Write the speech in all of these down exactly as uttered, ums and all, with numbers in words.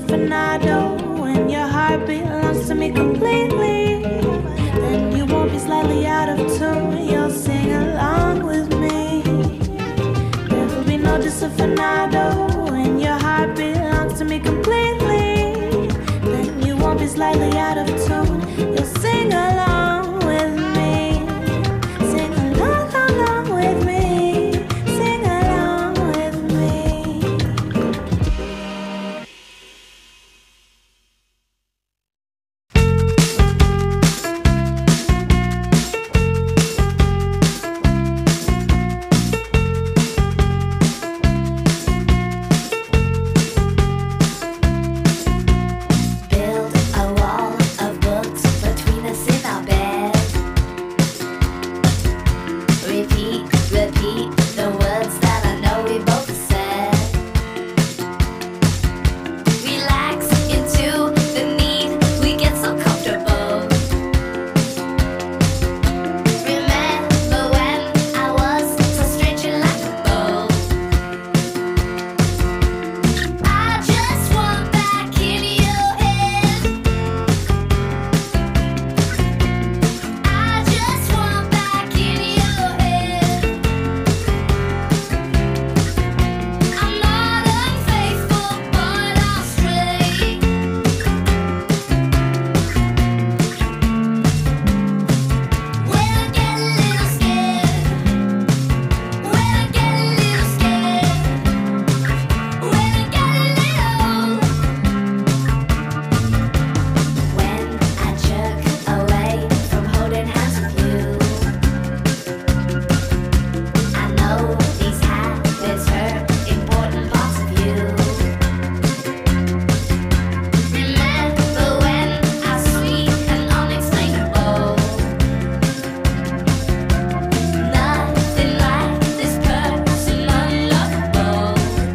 disafinado and your heart belongs to me completely, then you won't be slightly out of tune. You'll sing along with me. There will be no disafinado and your heart belongs to me completely, then you won't be slightly out of tune. You'll sing along with me. Sing along, along with me. Sing along with me. Build a wall of books between us in our bed. Repeat, repeat the words that I know we both said. Relax into the need, we get so comfortable. Remember when I was so strangely likable? I just want back in your head. I just want back in your head. I'm not unfaithful, but I'll stray. When I get a little scared. When I get a little scared. When I get a little. When I jerk away from holding hands with you, I know these habits hurt important parts of you. Remember when I was sweet and unexplainable? Nothing like this person unlovable.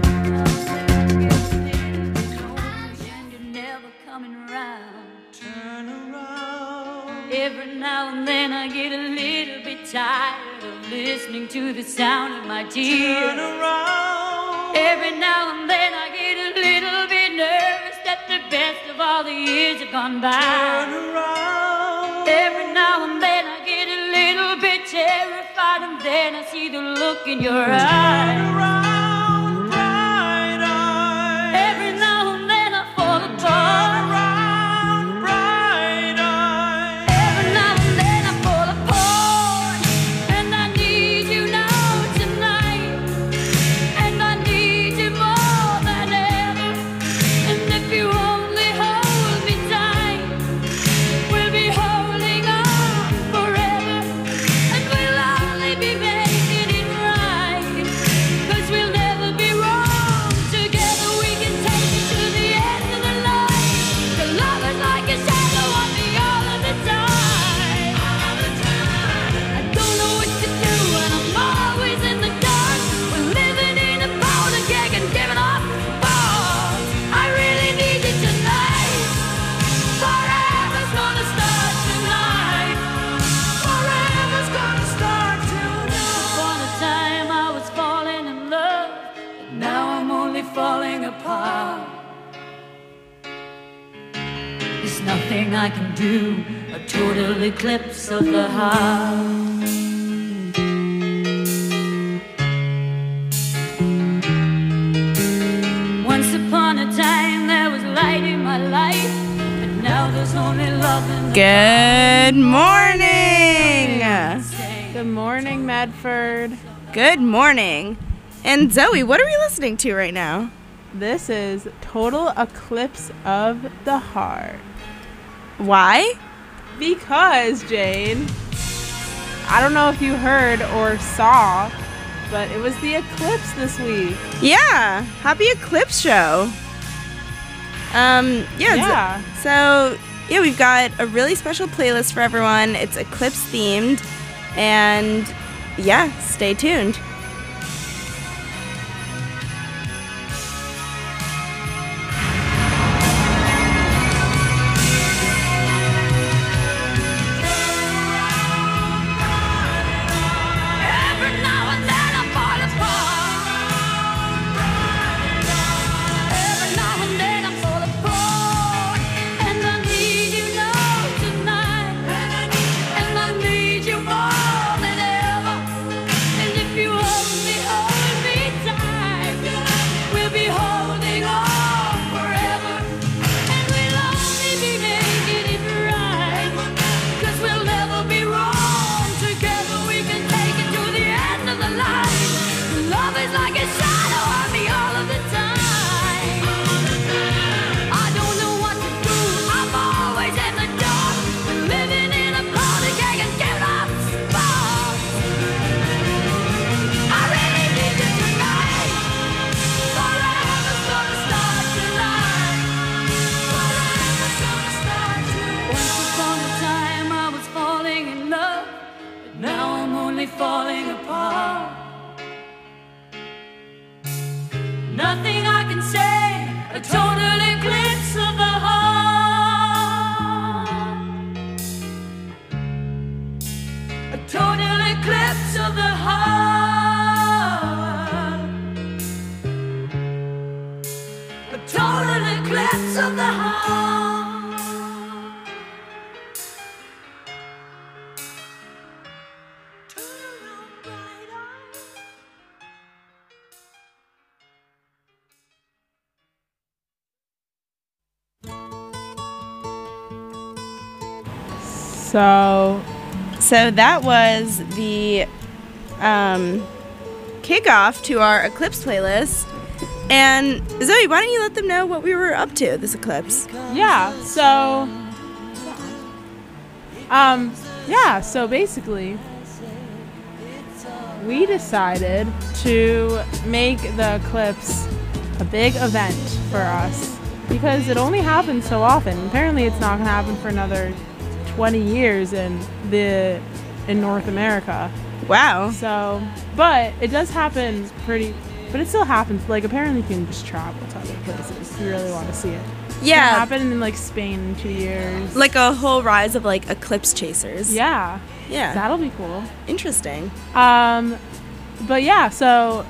And you're never coming around. Turn around. Every now and then I get a little bit tired of listening to the sound of my tears. Turn around. Every now and then I get a little bit nervous that the best of all the years have gone by. Turn around. Every now and then I get a little bit terrified, and then I see the look in your eyes. Turn around, bright eyes. Every now and then I fall apart. Turn around, bright eyes. Every now and then I fall apart, and I need you now tonight, and I need you more than ever. And if you only hold me tight, we'll be holding on forever, and we'll only be making it right, 'cause we'll never be wrong. Together we can take it to the end of the line. The love is like a shadow on me all of the time. All of the time. I don't know what to do, and I'm always in the dark. We're living in a powder keg and giving off balls. I really need you tonight. Forever's gonna start tonight. Forever's gonna start tonight. Upon a time I was falling in love, but now I'm only falling apart. There's nothing I can do, a total eclipse of the heart. Once upon a time there was light in my life, but now there's only love in the Good morning. Good morning, Medford. Good morning. And Zoe, what are we listening to right now? This is Total Eclipse of the Heart. Why? Because, Jane, I don't know if you heard or saw, but it was the eclipse this week. Yeah, happy eclipse show. Um, yeah. Yeah. So, yeah, we've got a really special playlist for everyone. It's eclipse themed, and yeah, stay tuned. Every now and then I fall apart. Nothing I can say, a total eclipse of the heart. A total eclipse of the heart. A total eclipse of the heart. Turn around, bright eyes. So, So that was the um, kickoff to our Eclipse playlist. And Zoe, why don't you let them know what we were up to this eclipse? yeah, so, um, yeah, so basically, we decided to make the eclipse a big event for us because it only happens so often. Apparently, it's not going to happen for another twenty years in the in North America. Wow. So, but it does happen pretty, but it still happens. Like, apparently you can just travel to other places if you really want to see it. It Yeah. happened in, like, Spain in two years. Like a whole rise of like eclipse chasers. Yeah. Yeah. That'll be cool. Interesting. Um, but yeah, so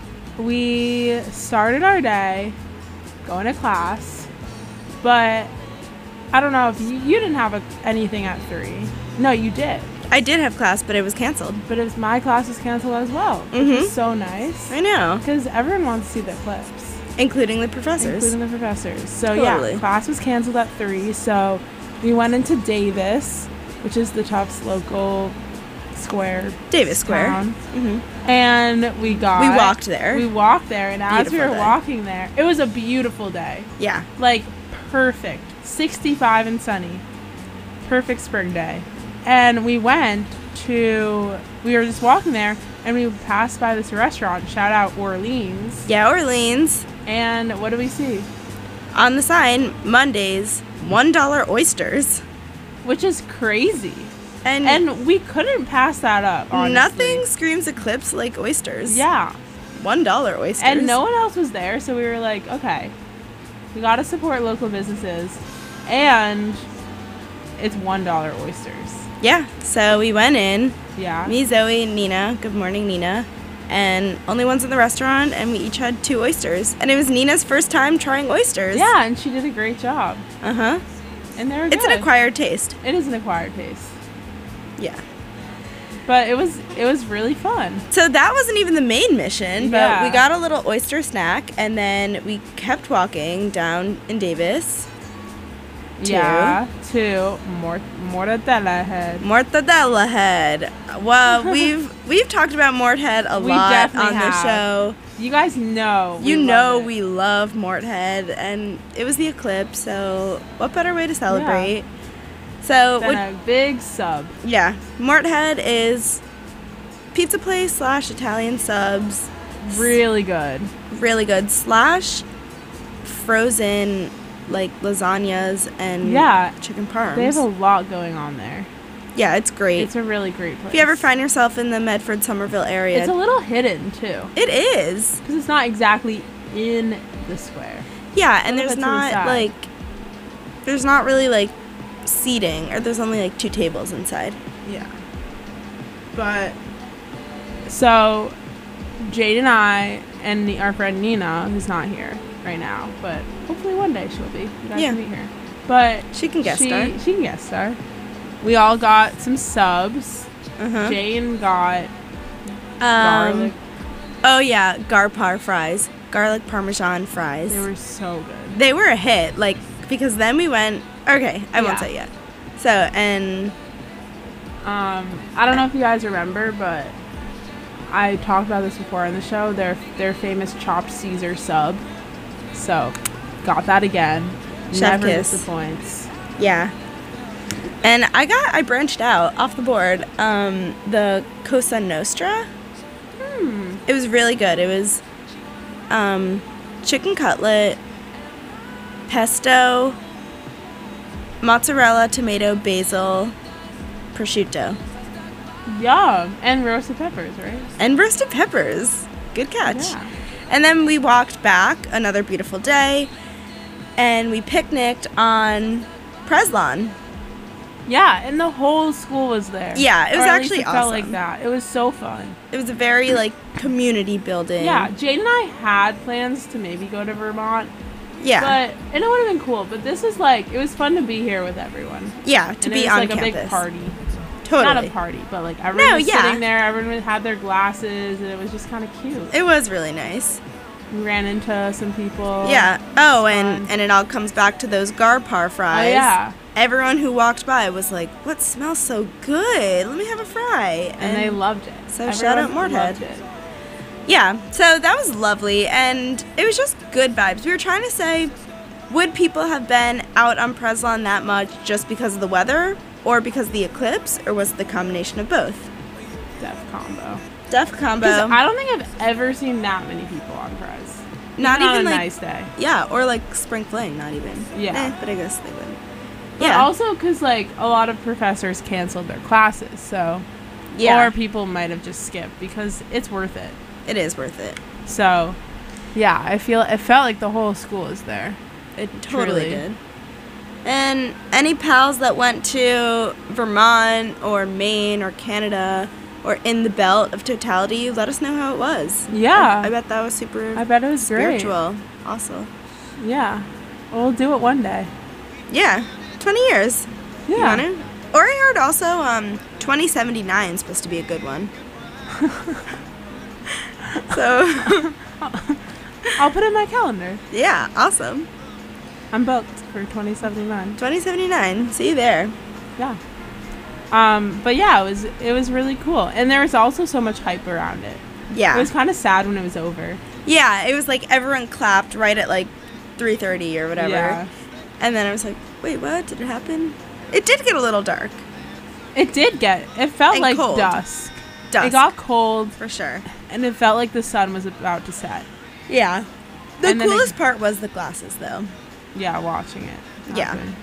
we started our day going to class, but I don't know if you, you didn't have a, anything at three. No, you did. I did have class, but it was canceled. But it was, my class was canceled as well, which Mhm. is so nice. I know. Because everyone wants to see the eclipse, Including the professors. including the professors. So Totally. yeah, class was canceled at three. So we went into Davis, which is the Tufts local square. Davis Square. town, hmm and we got. We walked there. We walked there, and as we Beautiful were day. walking there, it was a beautiful day. Yeah. Like perfect, sixty-five and sunny, perfect spring day. And we went to. We were just walking there, and we passed by this restaurant. Shout out Orleans. Yeah, Orleans. And what do we see? On the sign, Mondays, one dollar oysters. Which is crazy. And, And we couldn't pass that up. Honestly. nothing screams eclipse like oysters. Yeah. one dollar oysters. And no one else was there, so we were like, okay, we gotta support local businesses, and it's one dollar oysters. Yeah, so we went in. Yeah. Me, Zoe, and Nina. Good morning, Nina. And only ones in the restaurant, and we each had two oysters. And it was Nina's first time trying oysters. Yeah, and she did a great job, Uh huh. and they were It's good. an acquired taste. It is an acquired taste, Yeah. but it was it was really fun. So that wasn't even the main mission, but Yeah. we got a little oyster snack, and then we kept walking down in Davis. Two. Yeah. To Mort Mortadella head. Mortadella Head. Well, we've we've talked about Mort Head a We lot definitely on the have. show. You guys know. we You love know it. we love Mort Head, and it was the eclipse, so what better way to celebrate? So, Then what, a big sub. yeah, Mort Head is pizza place slash Italian subs. Really good. Really good. Slash frozen, like, lasagnas and Yeah. chicken parms. They have a lot going on there. yeah, it's great. It's a really great place. If you ever find yourself in the Medford, Somerville area, It's a little hidden too, it is. because it's not exactly in the square. Yeah, and little there's bit to the not side. like there's not really like seating, or there's only like two tables inside. Yeah. But so Jade and I and the, our friend Nina, who's not here right now, but hopefully one day she'll be. You guys Yeah. can meet her. But She can guest she, star. She can guest star. We all got some subs. Uh-huh. Jane got Um, garlic. Oh yeah, Garpar fries, garlic parmesan fries. They were so good. They were a hit, like because then we went. Okay, I won't Yeah. say yet. So and Um, I don't know if you guys remember, but I talked about this before on the show. Their their famous chopped Caesar sub. So, got that again. Chef Never kiss. disappoints. yeah, and I got I branched out off the board. Um, the Cosa Nostra. Hmm. It was really good. It was um, chicken cutlet, pesto, mozzarella, tomato, basil, prosciutto, Yum. And roasted peppers, right? and roasted peppers. Good catch. Yeah. And then we walked back, another beautiful day, and we picnicked on Preslawn. Yeah, and the whole school was there. Yeah, it was Or at least actually it felt like awesome. that. It was so fun. It was a very, like, community building. Yeah, Jade and I had plans to maybe go to Vermont, Yeah. but and it would have been cool. But this is like it was fun to be here with everyone. yeah, to and be it was on like campus. a big party. Totally. Not a party, but like everyone No, was yeah. sitting there. Everyone had their glasses, and it was just kind of cute. It was really nice. We ran into some people. Yeah. Oh, and, fun. and it all comes back to those Garpar fries. Oh, yeah. Everyone who walked by was like, what smells so good? Let me have a fry. and, they loved it. so shout out Everyone Mordhead. loved it. Yeah, so that was lovely, and it was just good vibes. We were trying to say, would people have been out on Preslawn that much just because of the weather, or because of the eclipse, or was it the combination of both? Death combo. Deaf combo. Because I don't think I've ever seen that many people on Prez. Not even, even on a like nice day. yeah, or like spring fling, not even. Yeah. Eh, but I guess they would. But Yeah. also because like a lot of professors canceled their classes, so Yeah. or people might have just skipped because it's worth it. It is worth it. So, yeah, I feel it felt like the whole school is there. It Totally truly did. And any pals that went to Vermont or Maine or Canada or in the belt of totality, let us know how it was. Yeah. I, I bet that was super I bet it was great. spiritual. Also. Yeah, we'll do it one day. Yeah. twenty years. You Yeah. want to? Or I heard also um, twenty seventy-nine is supposed to be a good one. So, I'll put it in my calendar. yeah, awesome. I'm booked for twenty seventy-nine. twenty seventy-nine. See you there. Yeah. Um, but yeah, it was it was really cool, and there was also so much hype around it. Yeah. It was kind of sad when it was over. Yeah, it was like everyone clapped right at like three thirty or whatever. Yeah. And then I was like, wait, what? Did it happen? It did get a little dark. It did get. It felt And like cold. dusk. Dusk. It got cold, For sure. and it felt like the sun was about to set. Yeah. The And then coolest it- part was the glasses, though. Yeah, watching it. Yeah. happen.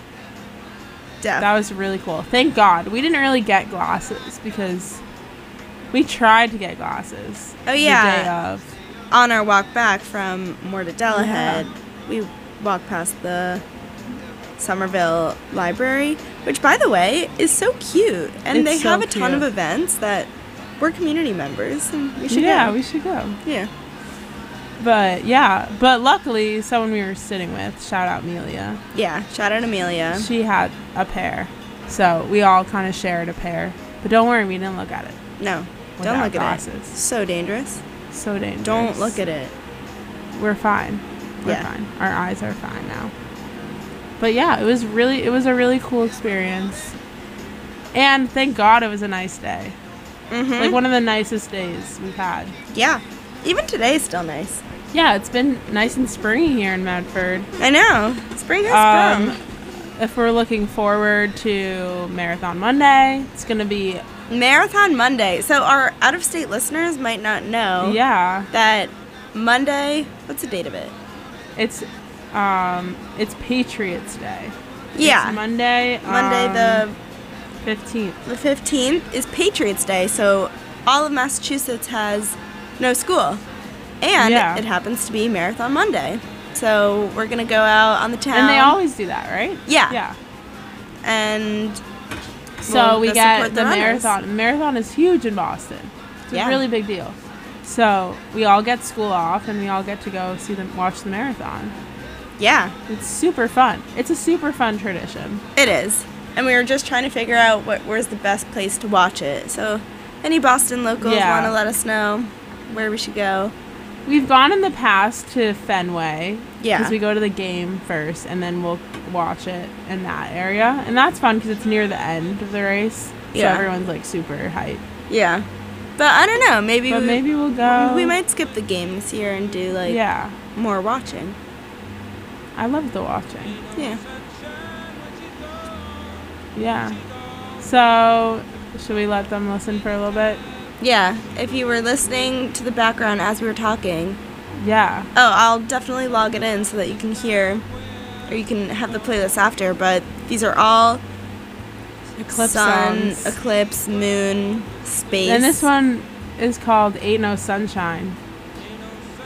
Def. That was really cool. Thank God. We didn't really get glasses because we tried to get glasses. Oh, yeah. The day of. On our walk back from Mortadella Yeah. Head, we walked past the Somerville Library, which, by the way, is so cute. And It's they so have a ton of cute. events that we're community members, and we should Yeah, go. we should go. yeah. But yeah, but luckily, someone we were sitting with, shout out Amelia, Yeah. Shout out Amelia. she had a pair. So we all kind of shared a pair. But don't worry, we didn't look at it. No. Without Don't look at glasses. it. So dangerous. So dangerous. Don't look at it. We're fine. We're Yeah. fine. Our eyes are fine now. But yeah, it was really, it was a really cool experience. And thank God it was a nice day. Mm-hmm. Like one of the nicest days we've had. Yeah. Even today is still nice. Yeah, it's been nice and springy here in Medford. I know. Spring has Um, sprung. if we're looking forward to Marathon Monday, it's going to be, Marathon Monday. So our out-of-state listeners might not know yeah, that Monday, what's the date of it? it's um, it's Patriots Day. Yeah. It's Monday, Monday um, the fifteenth. the fifteenth is Patriots Day. So all of Massachusetts has no school. And Yeah. it happens to be Marathon Monday. So we're going to go out on the town. And they always do that, right? Yeah. Yeah. And So we'll we go get support the, runners. marathon. Marathon is huge in Boston. It's Yeah. a really big deal. So we all get school off and we all get to go see them watch the marathon. Yeah, It's super fun. It's a super fun tradition. it is. And we were just trying to figure out what where's the best place to watch it. So any Boston locals Yeah. want to let us know where we should go. We've gone in the past to Fenway. Yeah. Because we go to the game first and then we'll watch it in that area. And that's fun because it's near the end of the race. So Yeah. everyone's like super hyped. Yeah. But I don't know, maybe But we, maybe we'll go. we might skip the game this year and do like Yeah. more watching. I love the watching. Yeah. Yeah. So, should we let them listen for a little bit? Yeah, if you were listening to the background as we were talking, Yeah. oh, I'll definitely log it in so that you can hear, or you can have the playlist after, but these are all Eclipse sun, songs. eclipse, moon, space. And this one is called Ain't No Sunshine.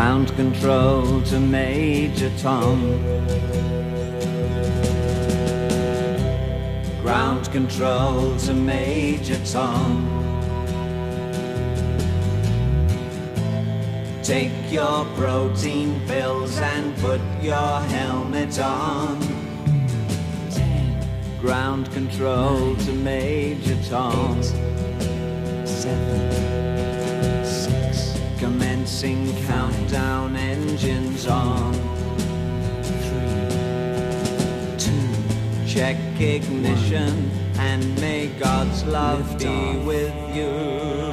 Ground control to Major Tom. Ground control to Major Tom. Take your protein pills and put your helmet on. Ground control to Major Tom. Eight, seven, six. Commencing countdown, engines on. Three, two. Check ignition and may God's love be with you.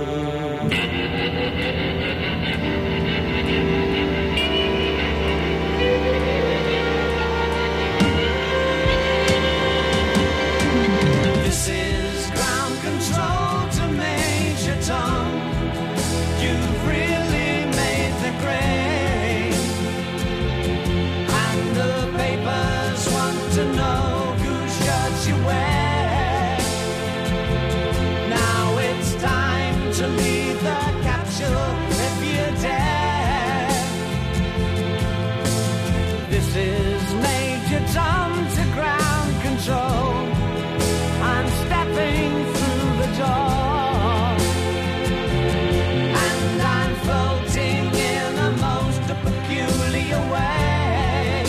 This is ground control to Major Tom. You've really made the grade, and the papers want to know whose shirts you wear. Now it's time to leave the capsule if you dare. This is Major Tom to ground control. I'm stepping through the door, and I'm floating in a most peculiar way,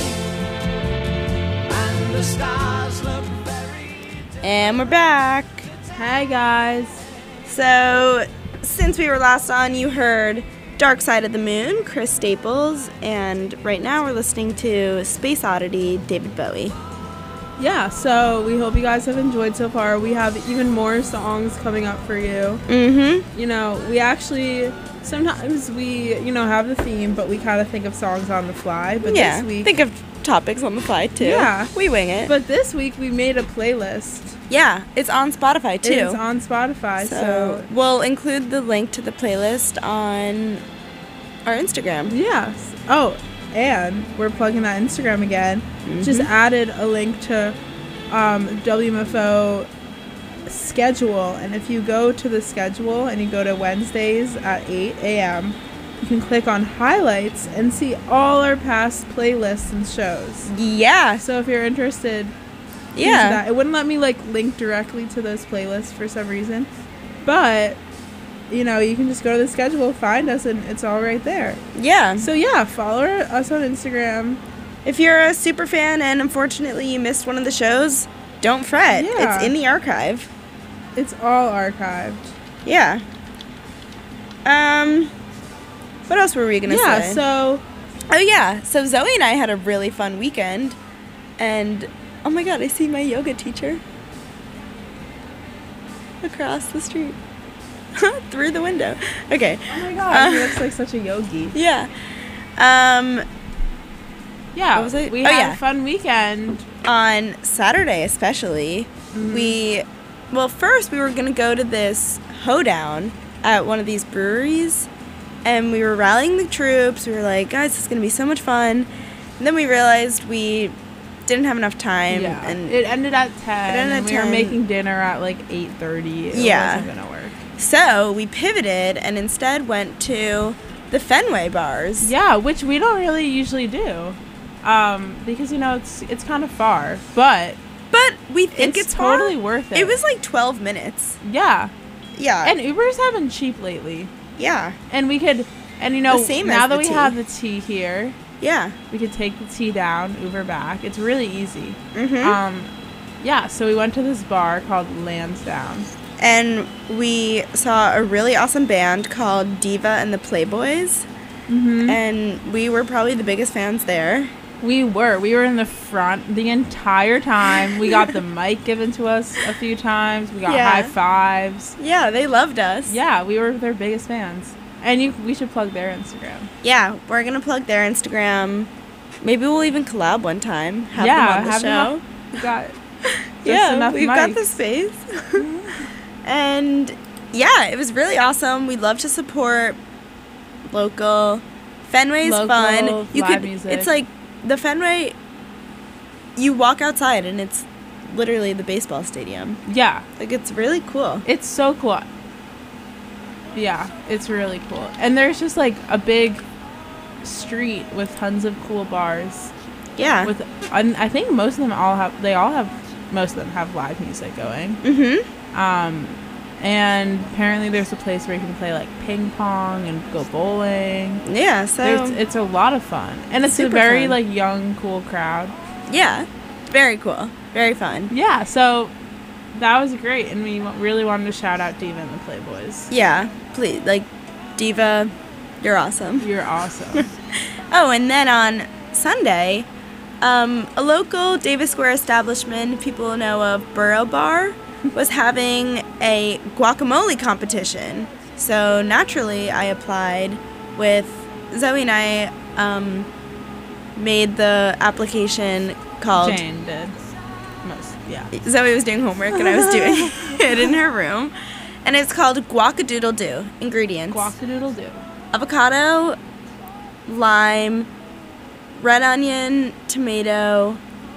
and the stars look very And we're back. Hey guys. So, since we were last on, you heard Dark Side of the Moon, Chris Staples, and right now we're listening to Space Oddity, David Bowie. Yeah, so we hope you guys have enjoyed so far. We have even more songs coming up for you. Mm-hmm. You know, we actually, sometimes we, you know, have the theme, but we kind of think of songs on the fly. But Yeah, this week, think of topics on the fly, too. Yeah. We wing it. but this week we made a playlist. yeah, it's on Spotify, too. It's on Spotify, so, so, we'll include the link to the playlist on our Instagram. yes. Oh, and we're plugging that Instagram again. Just added a link to um, W M F O schedule, and if you go to the schedule and you go to Wednesdays at eight a.m., you can click on highlights and see all our past playlists and shows. Yeah. So if you're interested, use Yeah. that. It wouldn't let me like link directly to those playlists for some reason, but you know, you can just go to the schedule, find us, and it's all right there. Yeah. So yeah, follow us on Instagram. If you're a super fan and unfortunately you missed one of the shows, don't fret. Yeah. It's in the archive. It's all archived. Yeah. Um, what else were we gonna Yeah, say? so Oh yeah, so Zoe and I had a really fun weekend, and oh my god, I see my yoga teacher across the street through the window. Okay. oh my god, he Uh, looks like such a yogi. Yeah. Um, Yeah, what was it? we Oh, had yeah. a fun weekend. on Saturday especially, Mm-hmm. we well first we were gonna go to this hoedown at one of these breweries, and we were rallying the troops. We were like, guys, this is gonna be so much fun. And then we realized we didn't have enough time, Yeah, and it ended at ten. It ended and at we were ten. making dinner at like eight thirty. It Yeah. wasn't gonna work. so we pivoted and instead went to the Fenway bars. Yeah, which we don't really usually do, um, because you know it's it's kind of far, but But we think it's, it's, totally far. worth it. It was like twelve minutes. yeah, Yeah. and Ubers have been cheap lately, yeah. and we could, and you know, The same now as that the we tea. have the tea here, Yeah. we could take the tea down, Uber back. It's really easy. Mhm. Um, yeah, so we went to this bar called Lansdowne. And we saw a really awesome band called Diva and the Playboys. Mm-hmm. And we were probably the biggest fans there. We were. We were in the front the entire time. We got the mic given to us a few times. We got Yeah. high fives. Yeah, they loved us. Yeah, we were their biggest fans. And you, we should plug their Instagram. Yeah, we're going to plug their Instagram. Maybe we'll even collab one time. Have yeah, them on the have show. them on- we got just yeah, enough we've got the mics. space. And yeah, it was really awesome. We love to support local. Fenway's Local fun. You live could. music. It's like the Fenway. You walk outside and it's literally the baseball stadium. Yeah, Like it's really cool. it's so cool. Yeah, it's really cool. And there's just like a big street with tons of cool bars. Yeah. With, I, I think most of them all have. They all have. Most of them have live music going. Mm-hmm. Um, and apparently there's a place where you can play like ping pong and go bowling. Yeah. So There's, it's a lot of fun, and it's a Super very fun. like young, cool crowd. yeah, very cool, very fun. Yeah, so that was great, and we wa- really wanted to shout out Diva and the Playboys. Yeah, please, like, Diva, you're awesome. You're awesome. Oh, and then on Sunday, um, a local Davis Square establishment people know of, Burrow Bar, was having a guacamole competition. So naturally, I applied with Zoe and I. Um, made the application called. Jane did most. Yeah. Zoe was doing homework and I was doing it in her room, and it's called Guacadoodle Doo. Ingredients: Guacadoodle do. avocado, lime, red onion, tomato,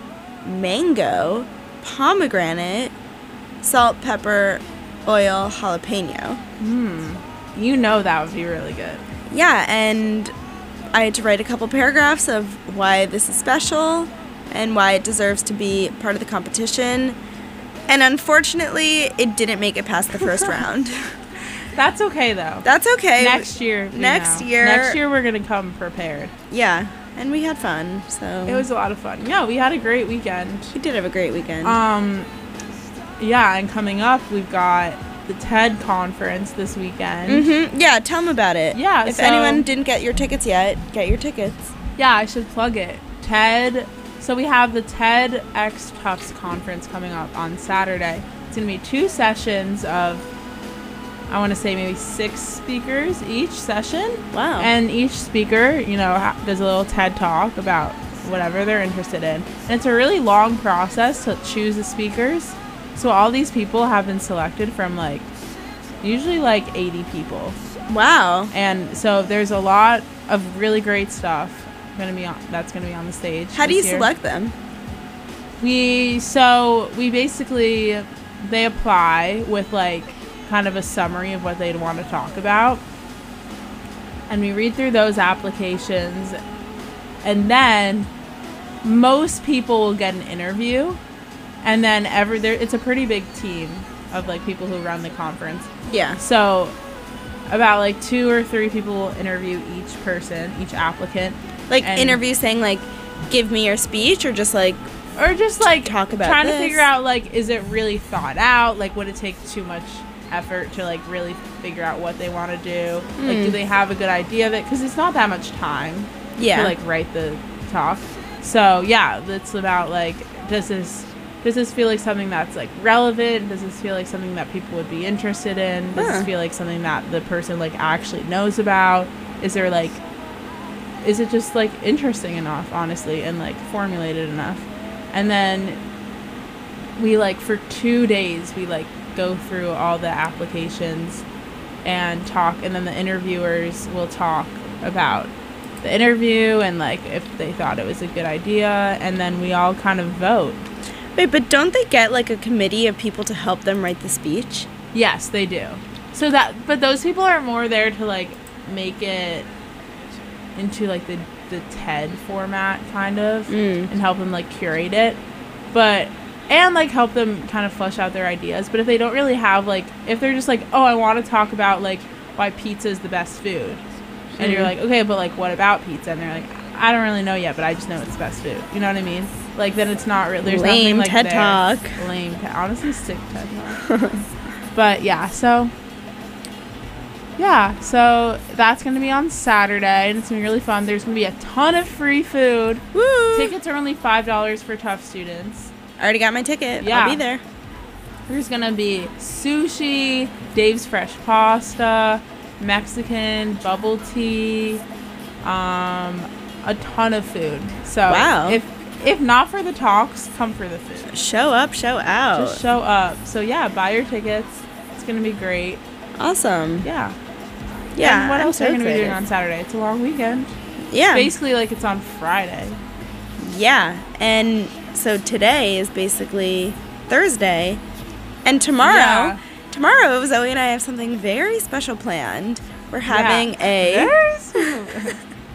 mango, pomegranate, salt, pepper, oil, jalapeno. You know that would be really good. Yeah, and I had to write a couple paragraphs of why this is special and why it deserves to be part of the competition. And unfortunately, it didn't make it past the first round. That's okay though. That's okay. Next year. you Next know. year- Next year we're gonna come prepared. Yeah, and we had fun, so. It was a lot of fun. Yeah, we had a great weekend. We did have a great weekend. Um, yeah, and coming up we've got the TED conference this weekend. Mm-hmm. Yeah, tell them about it. Yeah, If so- anyone didn't get your tickets yet, get your tickets. Yeah, I should plug it. TED. So we have the TEDx Tufts conference coming up on Saturday. It's going to be two sessions of, I want to say maybe six speakers each session. Wow. And each speaker, you know, ha- does a little TED talk about whatever they're interested in. And it's a really long process to choose the speakers. So all these people have been selected from like, usually like eighty people. Wow. And so there's a lot of really great stuff gonna be on that's gonna be on the stage. How do you this year. select them? We so we basically they apply with like kind of a summary of what they'd want to talk about, and we read through those applications, and then most people will get an interview, and then every there it's a pretty big team of like people who run the conference. Yeah. So about like two or three people will interview each person, each applicant. Like And- interview saying like, give me your speech, or just like, Or just like Talk about trying this. to figure out like, is it really thought out? Like, would it take too much effort to like really figure out what they want to do? Like, do they have a good idea of it? Because it's not that much time yeah. to like write the talk. So yeah, it's about like, does this does this feel like something that's like relevant? Does this feel like something that people would be interested in? Does Huh. this feel like something that the person like actually knows about? Is there like is it just like interesting enough, honestly, and like formulated enough? And then we like for two days we like go through all the applications and talk, and then the interviewers will talk about the interview and like if they thought it was a good idea, and then we all kind of vote. Wait, but don't they get like a committee of people to help them write the speech? Yes, they do. So that, but those people are more there to like make it into like the the TED format kind of, Mm. and help them like curate it, but and like help them kind of flesh out their ideas. But if they don't really have like, if they're just like, oh, I want to talk about like why pizza is the best food, and you're Mhm. like, okay, but like what about pizza? And they're like, I don't really know yet, but I just know it's the best food. You know what I mean? Like then it's not really there's Lame nothing like TED there. Talk. Lame. te- Honestly, sick TED Talk. But yeah, so yeah, so that's gonna be on Saturday, and it's gonna be really fun. There's gonna be a ton of free food. Woo! Tickets are only five dollars for tough students. I already got my ticket. Yeah. I'll be there. There's gonna be sushi, Dave's Fresh Pasta, Mexican bubble tea, um, a ton of food. So Wow. if if not for the talks, come for the food. Show up, show out. Just show up. So yeah, buy your tickets. It's gonna be great. Awesome. Yeah. Yeah. And what I'm else so are you gonna be doing excited. on Saturday? It's a long weekend. Yeah. Basically, like it's on Friday. Yeah. And so today is basically Thursday. And tomorrow, Yeah. tomorrow, Zoe and I have something very special planned. We're having Yeah. a Very soon.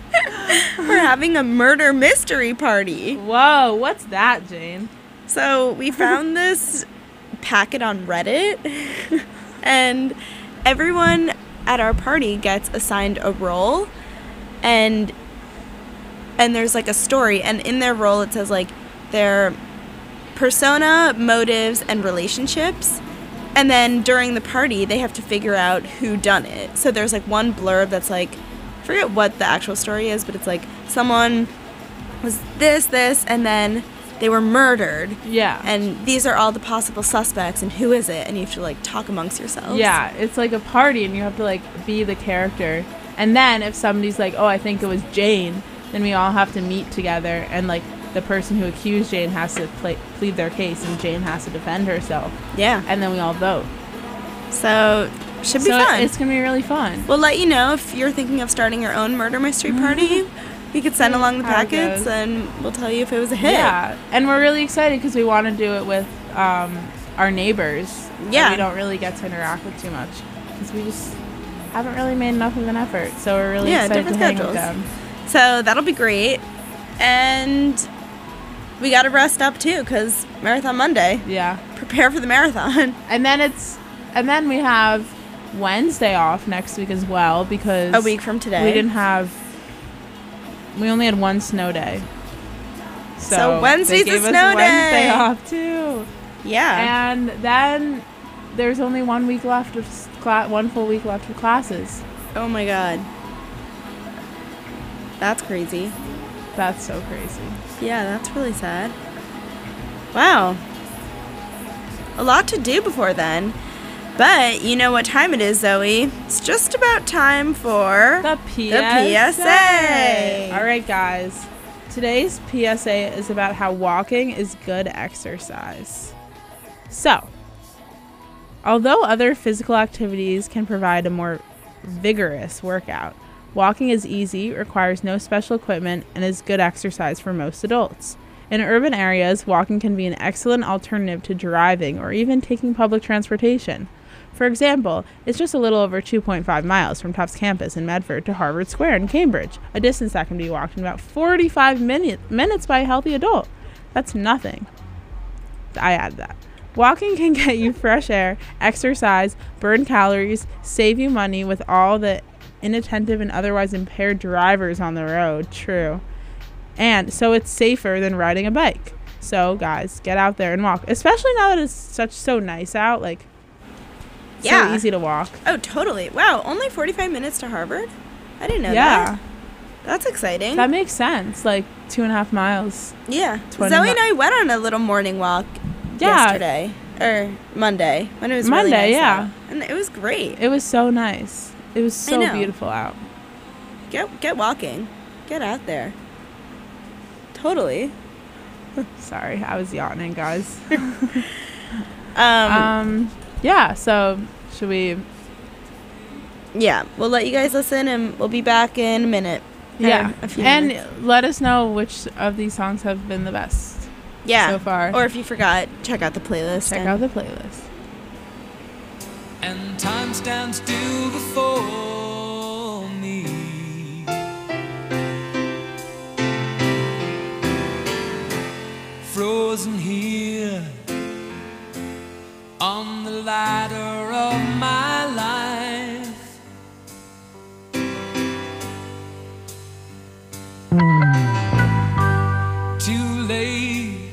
We're having a murder mystery party. Whoa, what's that, Jane? So we found this packet on Reddit, and everyone at our party gets assigned a role, and and there's like a story, and in their role it says like their persona, motives, and relationships. And then during the party, they have to figure out who done it. So there's like one blurb that's like, I forget what the actual story is, but it's like someone was this, this, and then they were murdered. Yeah. And these are all the possible suspects, and who is it? And you have to like talk amongst yourselves. Yeah, it's like a party, and you have to like be the character. And then if somebody's like, oh, I think it was Jane, then we all have to meet together, and like the person who accused Jane has to play, plead their case, and Jane has to defend herself. Yeah. And then we all vote. So should be so fun. It's gonna be really fun. We'll let you know if you're thinking of starting your own murder mystery party. You could send along the How it packets, goes. and we'll tell you if it was a hit. Yeah, and we're really excited because we want to do it with um, our neighbors. Yeah. That we don't really get to interact with too much because we just haven't really made enough of an effort. So we're really Yeah, excited to different hang with schedules. them. So that'll be great. And we got to rest up too, because Marathon Monday. Yeah, Prepare for the marathon. and then it's and then we have Wednesday off next week as well because A week from today. we didn't have. We only had one snow day. So, So Wednesday's they a gave us snow Wednesday day. off too. Yeah. And then there's only one week left of s- cla- one full week left of classes. Oh my god. That's crazy. That's so crazy. Yeah, that's really sad. Wow. A lot to do before then. But you know what time it is, Zoe. It's just about time for The P The P S A. All right, guys. Today's P S A is about how walking is good exercise. So, although other physical activities can provide a more vigorous workout, walking is easy, requires no special equipment, and is good exercise for most adults. In urban areas, walking can be an excellent alternative to driving or even taking public transportation. For example, it's just a little over two point five miles from Tufts campus in Medford to Harvard Square in Cambridge, a distance that can be walked in about forty-five minute, minutes by a healthy adult. That's nothing. I add that. Walking can get you fresh air, exercise, burn calories, save you money with all the inattentive and otherwise impaired drivers on the road. True. And so it's safer than riding a bike. So guys, get out there and walk, especially now that it's such so nice out. Like, Yeah. so easy to walk. Oh, totally. Wow, only forty-five minutes to Harvard? I didn't know Yeah. that. That's exciting. That makes sense. Like two and a half miles. yeah. twenty Zoe mi- and I went on a little morning walk Yeah. yesterday. Or Monday. When it was really Monday, nice yeah. out. And it was great. It was so nice. It was I so know. beautiful out. Get get walking. Get out there. Totally. Sorry, I was yawning, guys. Um, um, yeah. So should we? yeah, we'll let you guys listen, and we'll be back in a minute. Or Yeah, a few and minutes. let us know which of these songs have been the best Yeah. so far. Or if you forgot, check out the playlist. check and- out the playlist. And time stands still before me. Frozen here on the ladder of my life. Too late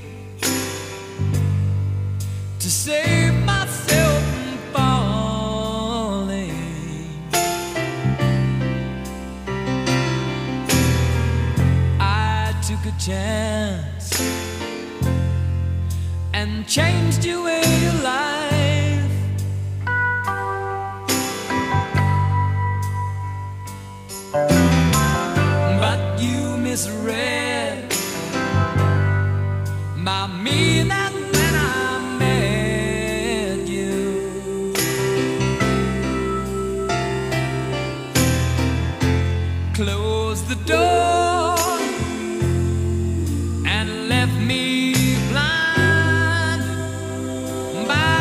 to save myself from falling. I took a chance and changed your way of life. But you misread my meaning when I met you. Close the door and left me blind by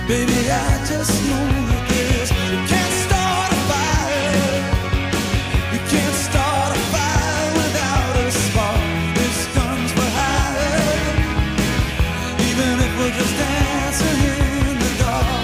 Baby, I just know that this. You can't start a fire. You can't start a fire without a spark. This gun's for hire. Even if we're just dancing in the dark.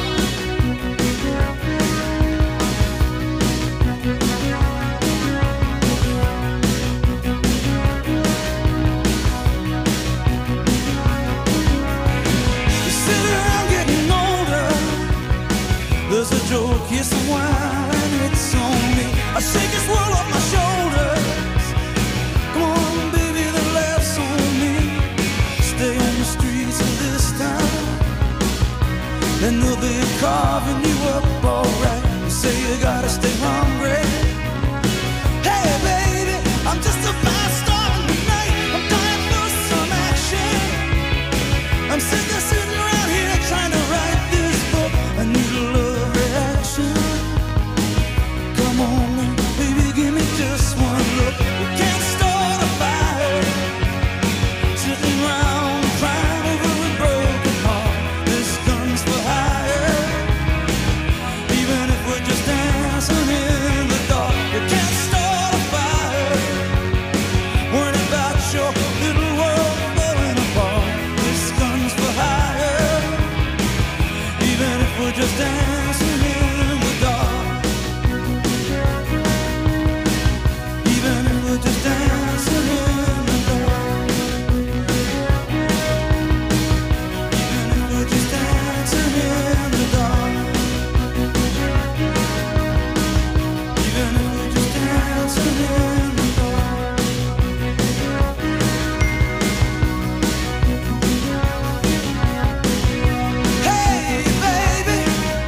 You sit around getting older. There's a joke, here's some wine, and it's on me. I shake this world off my shoulders. Come on, baby, the laugh's on me. Stay on the streets of this town, and they'll be carving you up alright. You say you gotta stay hungry. Hey, baby, I'm just a fast star in the night. I'm dying for some action. I'm sitting, sitting around here trying to write this book. I need a love reaction. Come on, baby, give me just one look. You can't start a fire. Sitting around crying over a broken heart. This gun's for hire. Even if we're just dancing in the dark. You can't start a fire. Worrying about your little world falling apart. This gun's for hire. Even if we're just dancing in the dark. Even if we're just dancing in the dark. Even if we're just dancing in the dark. Even if we're just dancing in the dark. Hey, baby.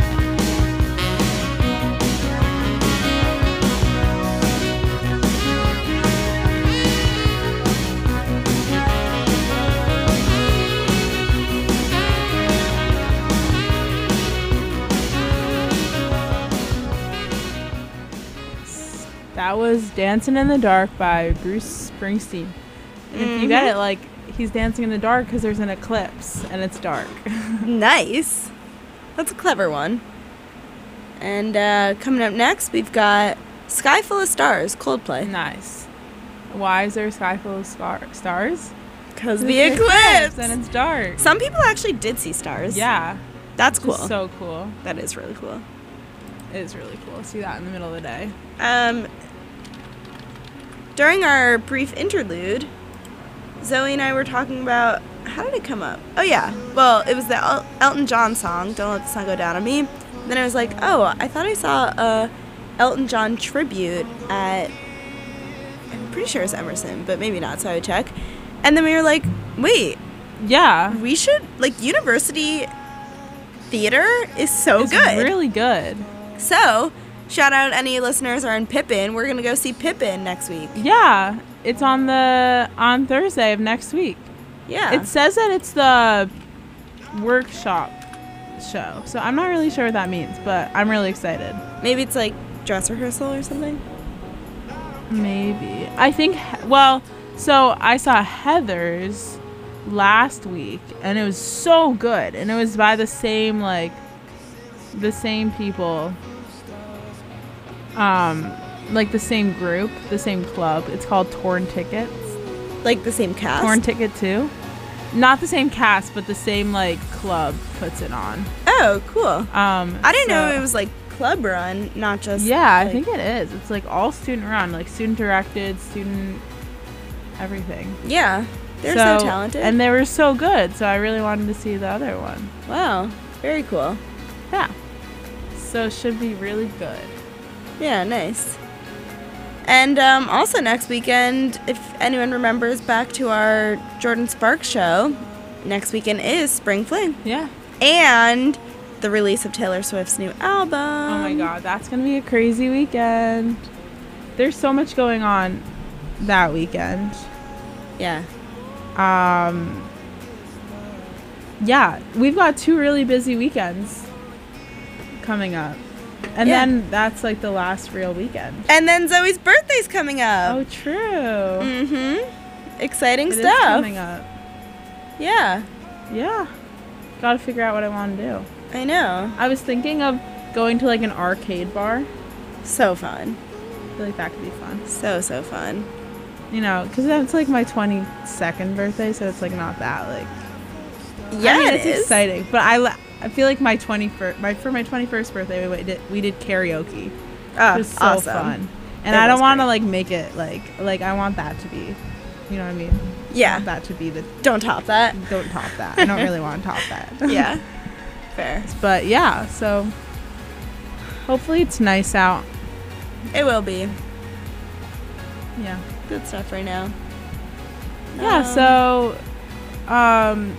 That was Dancing in the Dark by Bruce Springsteen. And if you get it, like, he's dancing in the dark because there's an eclipse and it's dark. Nice. That's a clever one. And uh, coming up next, we've got Sky Full of Stars, Coldplay. Nice. Why is there a sky full of scar- stars? Because It's the eclipse. and it's dark. Some people actually did see stars. Yeah. That's Which is cool. so cool. That is really cool. It is really cool. See that in the middle of the day. Um, during our brief interlude, Zoe and I were talking about, how did it come up? Oh yeah, well, it was the El- Elton John song, Don't Let the Sun Go Down on Me. And then I was like, oh, I thought I saw a Elton John tribute at, I'm pretty sure it's Emerson, but maybe not, so I would check. And then we were like, wait, Yeah. we should, like, university theater is so It's good. really good. So, shout out any listeners are in Pippin. We're going to go see Pippin next week. Yeah. It's on the on Thursday of next week. Yeah. It says that it's the workshop show. So I'm not really sure what that means, but I'm really excited. Maybe it's like dress rehearsal or something. Maybe. I think, well, so I saw Heather's last week and it was so good. And it was by the same, like, the same people. Um, like the same group, the same club. It's called Torn Tickets. Like the same cast. Torn Ticket two. Not the same cast, but the same, like, club puts it on. Oh, cool. Um, I didn't know so- it was like club run, not just. Yeah, I like- think it is. It's like all student run, like student directed, student everything. Yeah, they're so, talented. And they were so good, so I really wanted to see the other one. wow, very cool. Yeah. So it should be really good. Yeah, nice. And um, also next weekend, if anyone remembers back to our Jordan Sparks show, next weekend is Spring Fling. Yeah. And the release of Taylor Swift's new album. Oh my god, that's going to be a crazy weekend. There's so much going on that weekend. Yeah. Um Yeah, we've got two really busy weekends coming up. And Yeah. then that's like the last real weekend. And then Zoe's birthday's coming up. Oh, true. Mm-hmm. Exciting It is stuff. coming up. Yeah. Yeah. gotta figure out what I want to do. I know. I was thinking of going to like an arcade bar. So fun. I feel like that could be fun. So, so fun. You know, because that's like my twenty-second birthday, so it's like not that like. Yeah, I mean, it it's is. exciting, but I, li- I feel like my twenty-first, my for my twenty-first birthday we did we did karaoke. Oh, It was so awesome. fun, and It I don't was want to great. like make it like like I want that to be, you know what I mean? I Yeah. want that to be the Don't top that. don't top that. I don't really want to top that. Yeah. Fair. But yeah, so hopefully it's nice out. It will be. Yeah. Good stuff right now. Yeah, Um, so um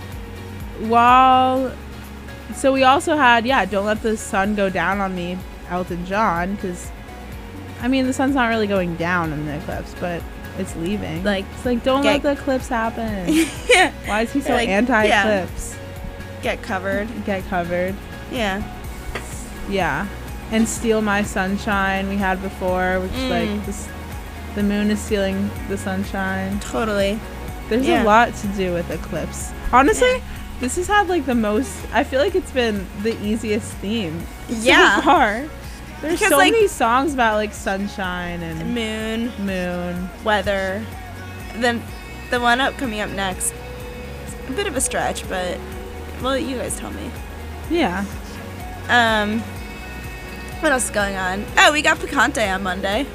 while so we also had yeah, Don't Let the Sun Go Down on Me, Elton John, because I mean the sun's not really going down in the eclipse, but it's leaving. Like, it's like don't get- let the eclipse happen. yeah. Why is he so Like, anti-eclipse? Get covered. Get covered. Yeah. Yeah. And Steal My Sunshine we had before, which is Mm. like this, the moon is stealing the sunshine. Totally. There's Yeah. a lot to do with eclipse. Honestly, Yeah. this has had like the most. I feel like it's been the easiest theme Yeah. so far. There's Because, so like- many songs about like sunshine and Moon, moon. weather. Then the one up coming up next. It's a bit of a stretch, but well, you guys tell me. Yeah. Um, what else is going on? Oh, we got Picante on Monday.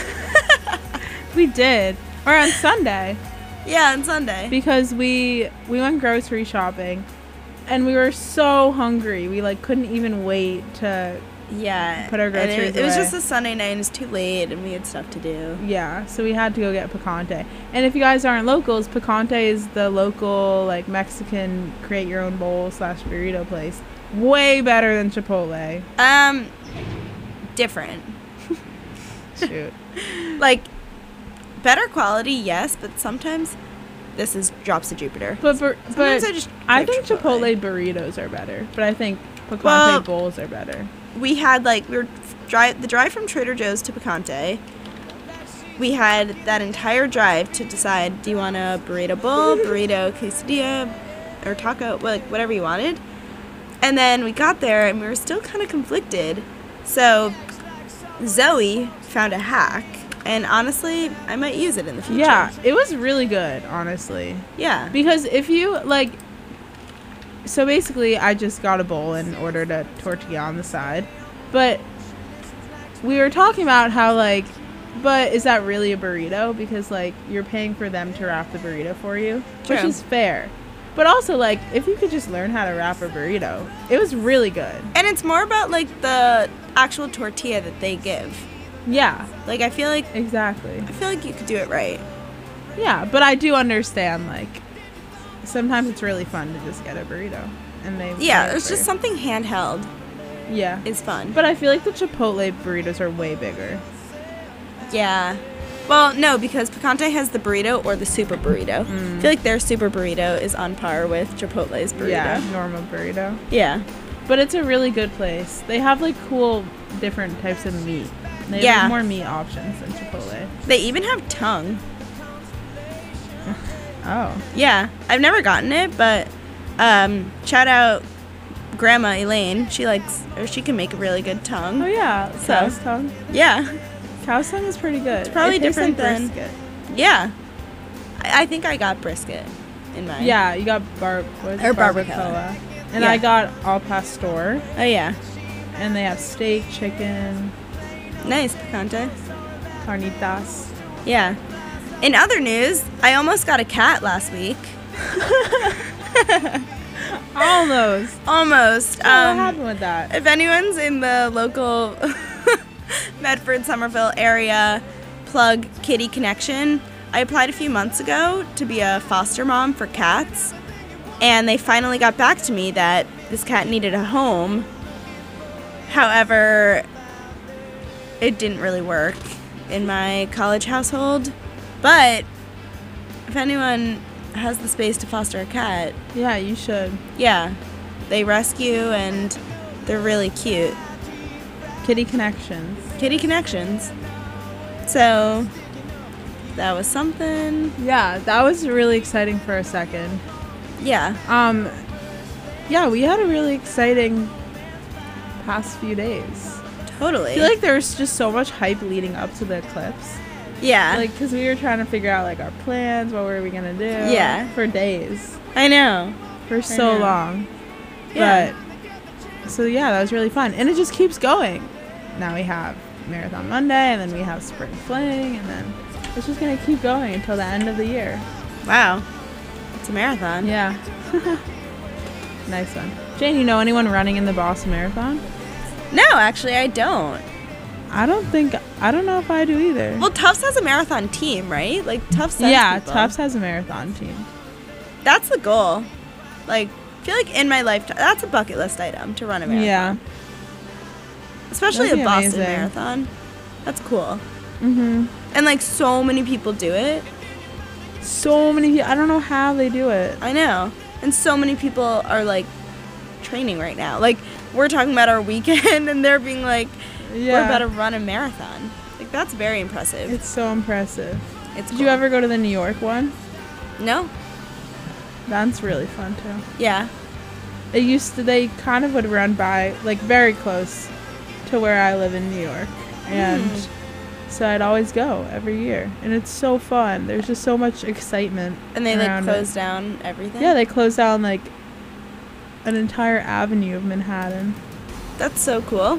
We did. Or on Sunday Yeah, on Sunday. because we we went grocery shopping and we were so hungry. We like couldn't even wait to Yeah. Put our and it, groceries it was away. just a Sunday night and it's too late and we had stuff to do. Yeah, so we had to go get Picante. And if you guys aren't locals, Picante is the local like Mexican create your own bowl slash burrito place. Way better than Chipotle. Um, different. Shoot. Like, better quality, yes, but sometimes this is drops of Jupiter. But bur- but Sometimes I just I crave think Chipotle burritos are better, but I think Picante Well- bowls are better. We had like we were drive the drive from Trader Joe's to Picante. We had that entire drive to decide: do you want a burrito bowl, burrito quesadilla, or taco, like whatever you wanted. And then we got there and we were still kind of conflicted. So Zoe found a hack, and honestly, I might use it in the future. Yeah, it was really good, honestly. Yeah. Because if you like, so basically, I just got a bowl and ordered a tortilla on the side, but we were talking about how like, but is that really a burrito? Because like you're paying for them to wrap the burrito for you, which True. is fair. But also like, if you could just learn how to wrap a burrito, it was really good. And it's more about like the actual tortilla that they give. Yeah, Like I feel like exactly. I feel like you could do it right. Yeah, but I do understand like, sometimes it's really fun to just get a burrito, and they Yeah, they it's just for- something handheld yeah. is fun. But I feel like the Chipotle burritos are way bigger. Yeah. Well, no, because Picante has the burrito or the super burrito. I feel like their super burrito is on par with Chipotle's burrito. Yeah, normal burrito. Yeah. But it's a really good place. They have like cool different types of meat. They have Yeah. like, more meat options than Chipotle. They even have tongue. Oh. Yeah. I've never gotten it, but um, shout out Grandma Elaine. She likes, or she can make a really good tongue. Oh yeah, So- cow's tongue. Yeah. Cow's tongue is pretty good. It's probably different than- brisket. Yeah. I, I think I got brisket in mine. Yeah, you got bar what is it? Or barbacoa. barbacoa. And Yeah. I got al pastor, Oh, yeah. and they have steak, chicken, Nice, Picante. carnitas. Yeah. In other news, I almost got a cat last week. Almost. Almost. what Um, happened with that? if anyone's in the local Medford, Somerville area, plug Kitty Connection. I applied a few months ago to be a foster mom for cats, and they finally got back to me that this cat needed a home. However, it didn't really work in my college household. But if anyone has the space to foster a cat, Yeah, you should. yeah, they rescue and they're really cute. Kitty Connections. Kitty Connections. So that was something. Yeah, that was really exciting for a second. Yeah. Um, yeah, we had a really exciting past few days. Totally. I feel like there's just so much hype leading up to the eclipse. yeah. Like, because we were trying to figure out, like, our plans, what were we going to do. Yeah. For days. I know. For so know. long. Yeah. But, so, yeah, that was really fun. And it just keeps going. Now we have Marathon Monday, and then we have Spring Fling, and then it's just going to keep going until the end of the year. Wow. It's a marathon. Yeah. Nice one. Jane, you know anyone running in the Boston Marathon? No, actually, I don't. I don't think, I don't know if I do either. Well, Tufts has a marathon team, right? Like, Tufts sends yeah, people. Tufts has a marathon team. That's the goal. Like, I feel like in my lifetime, that's a bucket list item to run a marathon. Yeah. Especially That'd a be Boston amazing. Marathon. That's cool. Mm-hmm. And, like, so many people do it. So many people, I don't know how they do it. I know. And so many people are, like, training right now. Like, we're talking about our weekend, and they're being like, Yeah. we're about to run a marathon. Like, that's very impressive. It's so impressive. It's Did cool. you ever go to the New York one? No? That's really fun too. Yeah. It used to, they kind of would run by, like, very close to where I live in New York. And Mm. so I'd always go every year. And it's so fun. There's just so much excitement. And they, like, around close it. down everything? Yeah, they closed down, like, an entire avenue of Manhattan. That's so cool.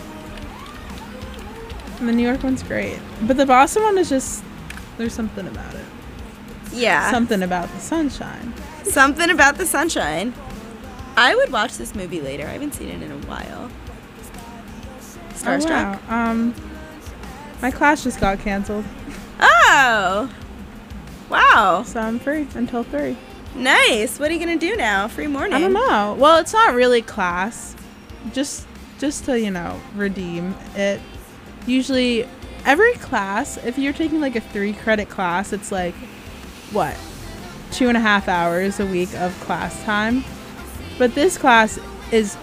And the New York one's great. But the Boston one is just, there's something about it. Yeah. Something about the sunshine. Something about the sunshine. I would watch this movie later. I haven't seen it in a while. Starstruck. Oh, wow. Um, my class just got canceled, Oh! Wow. so I'm free until three. Nice. What are you going to do now? Free morning. I don't know. Well, it's not really class. Just just to, you know, redeem it. Usually every class, if you're taking like a three credit class, it's like what? Two and a half hours a week of class time. But this class is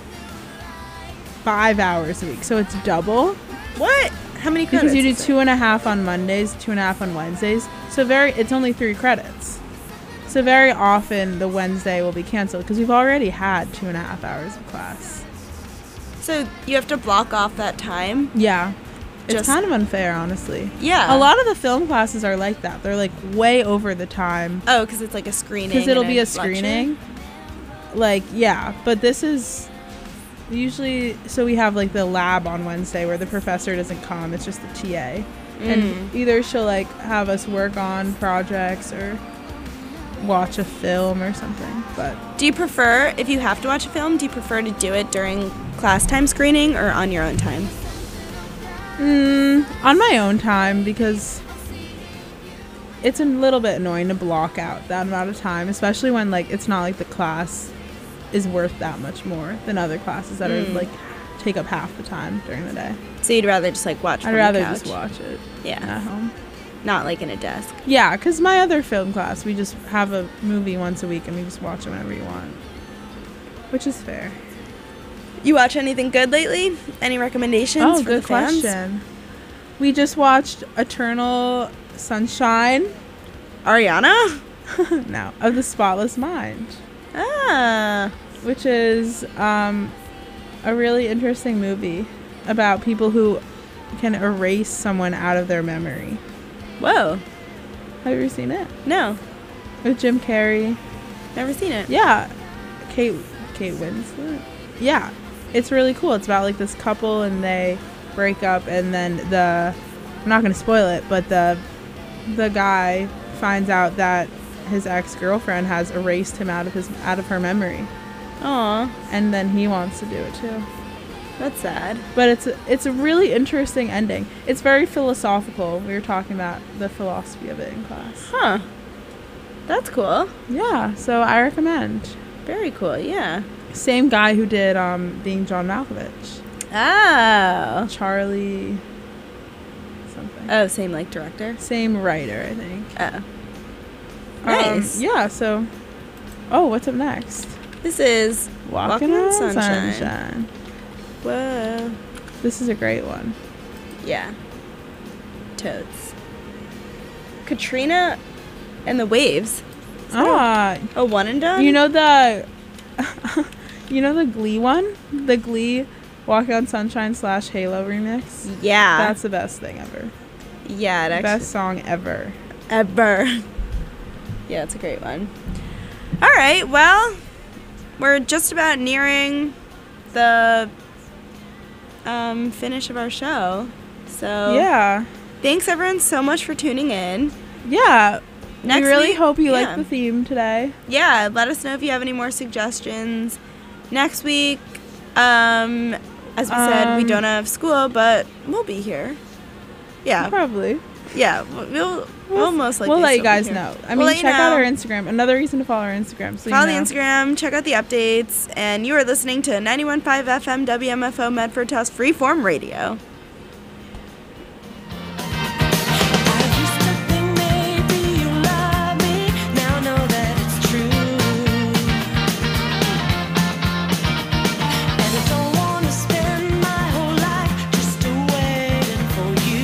five hours a week. So it's double. What? How many credits? Because you do is it? two and a half on Mondays, two and a half on Wednesdays. So very, it's only three credits. So very often the Wednesday will be canceled because we've already had two and a half hours of class. So you have to block off that time? Yeah. It's Just- kind of unfair, honestly. Yeah. A lot of the film classes are like that. They're like way over the time Oh, because it's like a screening. because it'll and be a lecture? screening. Like, yeah, but this is usually, so we have like the lab on Wednesday where the professor doesn't come, it's just the T A. Mm. And either she'll like have us work on projects or watch a film or something. But Do you prefer, if you have to watch a film, do you prefer to do it during class time screening or on your own time? mm, on my own time because it's a little bit annoying to block out that amount of time, especially when like it's not like the class is worth that much more than other classes that are Mm. like take up half the time during the day. So you'd rather just like watch I'd from the rather couch? just watch it Yeah. at home. Not like in a desk. Yeah, because my other film class, we just have a movie once a week and we just watch it whenever you want, which is fair. You watch anything good lately? Any recommendations Oh, for good the fans? question. We just watched Eternal Sunshine, Ariana? no, of the Spotless Mind, Ah. which is um, a really interesting movie about people who can erase someone out of their memory. Whoa. Have you ever seen it? No. With Jim Carrey. Never seen it. Yeah. Kate Kate Winslet. Yeah. It's really cool. It's about like this couple and they break up and then the I'm not going to spoil it, but the the guy finds out that his ex-girlfriend has erased him out of his out of her memory. Aw. And then he wants to do it too. That's sad. But it's a, it's a really interesting ending. It's very philosophical. We were talking about the philosophy of it in class. Huh. That's cool. Yeah, so I recommend. Very cool, yeah. Same guy who did um, Being John Malkovich. Oh. Charlie something. Oh, same like director? Same writer, I think. Oh. Nice. Um, yeah, so... Oh, what's up next? This is Walking, on Sunshine. Whoa. This is a great one. Yeah. Totes. Katrina and the Waves. Ah, A one and done? you know the... You know the Glee one? The Glee Walk On Sunshine slash Halo remix? Yeah. That's the best thing ever. yeah, it actually Best song ever. ever. Yeah, it's a great one. All right, well, we're just about nearing the um, finish of our show. So Yeah. thanks everyone so much for tuning in. Yeah. Next we really week- hope you yeah. like the theme today. Yeah, let us know if you have any more suggestions. Next week, um, as we said, we Um, don't have school, but we'll be here. Yeah, Probably. yeah, we'll we'll, we'll most likely. We'll let you still be guys here. know. I We'll mean, let you check out know. our Instagram. Another reason to follow our Instagram. So Follow you know. the Instagram, check out the updates, and you are listening to ninety-one point five F M W M F O Medford Tufts Freeform Radio. I used to think maybe you love me, now know that it's true. And I don't want to spend my whole life just waiting for you.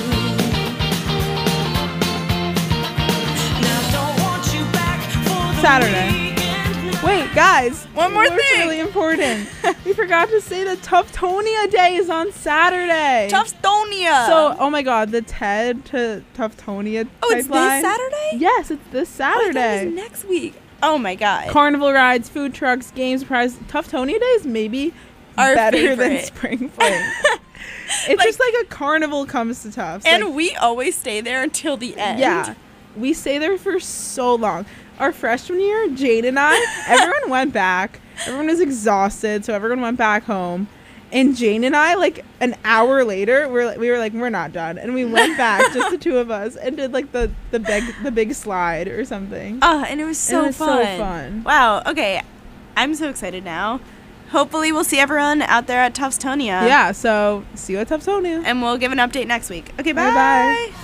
Now don't want you back for the Saturday. weekend. Wait, guys. One more what's thing. really important. We forgot to say that Tuftonia Day is on Saturday. Tuftonia. So, oh my God, the TED to Tuftonia. oh, it's type line. this Saturday. Yes, it's this I thought it Saturday. was next week. Oh my god. Carnival rides, food trucks, games, prizes. Tuftonia Day is maybe Our better than favorite. Spring Fling. It's Like- just like a carnival comes to Tufts. and Like, we always stay there until the end. yeah, we stay there for so long. Our freshman year, Jade and I, everyone went back. Everyone was exhausted, so everyone went back home. And Jane and I, like an hour later, we're like, we were like, we're not done, and we went back, just the two of us, and did like the the big the big slide or something. Oh, and it was so it was fun. so fun. Wow. Okay, I'm so excited now. Hopefully, we'll see everyone out there at Tuftstonia. Yeah, so see you at Tuftonia. And we'll give an update next week. Okay, bye. Bye-bye.